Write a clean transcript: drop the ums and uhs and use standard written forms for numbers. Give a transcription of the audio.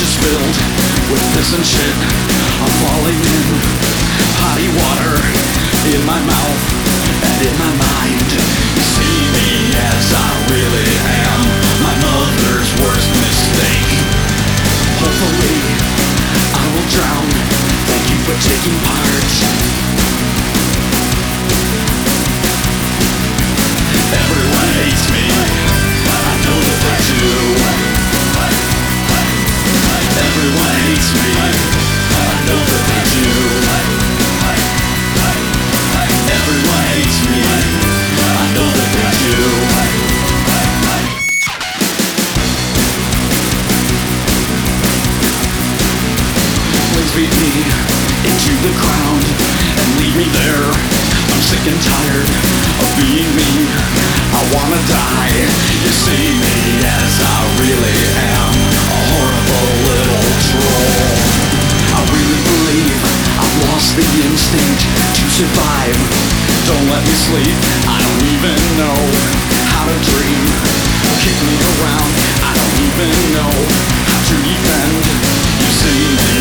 is filled with piss and shit. I'm falling in potty water in my mouth and in my mind. You see me as I really am, my mother's worst mistake. Hopefully I will drown. Thank you for taking part. Everyone hates me, I know that they do. Everyone hates me, I know that they do. Everyone hates me, I know that they do. Please beat me into the ground and leave me there. I'm sick and tired of being me. I wanna die. You see me as I really am, a horrible little troll. I really believe I've lost the instinct to survive. Don't let me sleep, I don't even know how to dream. Kick me around, I don't even know how to defend. You see me